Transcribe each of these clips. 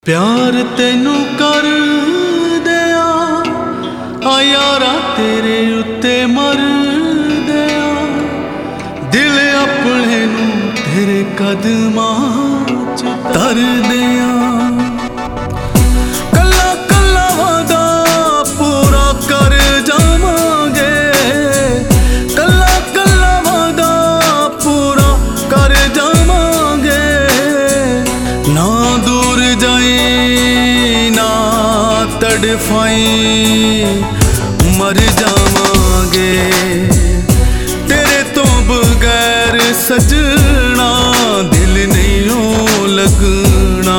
प्यार तेनू कर दिया आ यारा तेरे उत्ते मर दिया दिल अपने नू तेरे कदमां च धर दिया कला कला वादा पूरा कर जावांगे कला कला वादा पूरा कर जावांगे ना दूर जाई ना तड़फाई मर जावांगे तेरे तो बगैर सजना दिल नहीं हो लगना।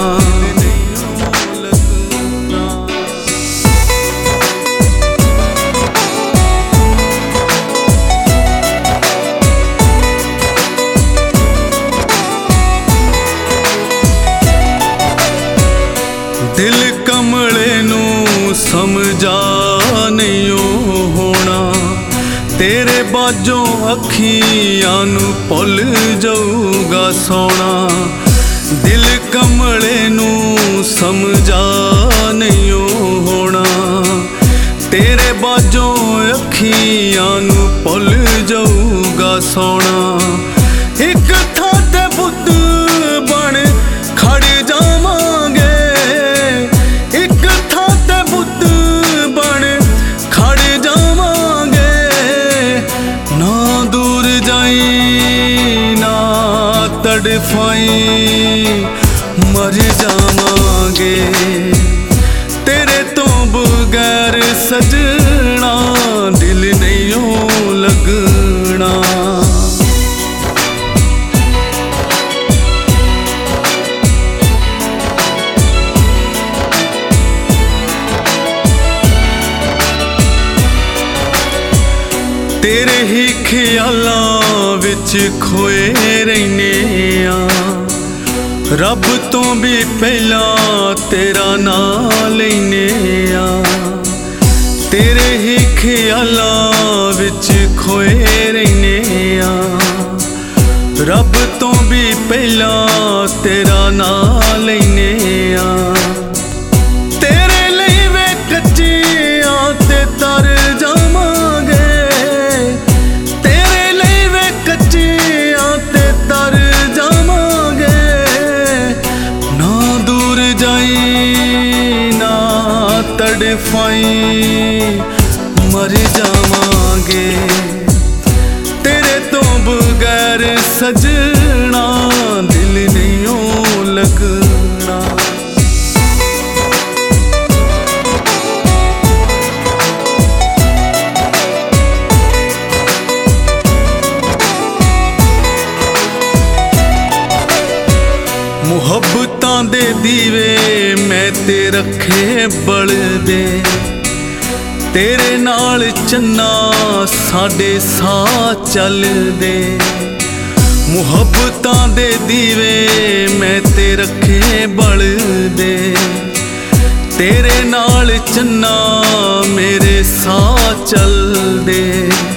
दिल कमले नू समझा नहीं होना तेरे बाजों अखियां नू भुल जाऊगा सोना दिल कमले नू समझा नहीं होना तेरे बाजों अखियां नू भुल जाऊगा सोना एक थां ते बुत बन खड़ जावांगे एक थां ते बुत बन खड़ जावांगे ना दूर जाई ना तड़फाई मर जावांगे तेरे तो बगैर सजना दिल नहीं हो लगना। तेरे ही ख्यालां विच खोए रहने रब तो भी पहला तेरा नाम लैने तेरे ही ख्यालां विच खोए रहने रब तो भी पहला तेरा नाम लैने तेरे लिए वे कच्चियां ते तर जावांगे तेरे लिए वे कच्चियां ते तर जावांगे ना दूर जाई ना तड़फाई मर जावांगे तेरे तो बगैर सजना दिल नहीं हो लगना। मुहब्बतां दे दीवे मैं ते रखे बलदे तेरे नाल चन्ना साडे साह चलदे मुहब्बतां दे दीवे मैं ते रखे बलदे तेरे नाल चन्ना मेरे साह चलदे।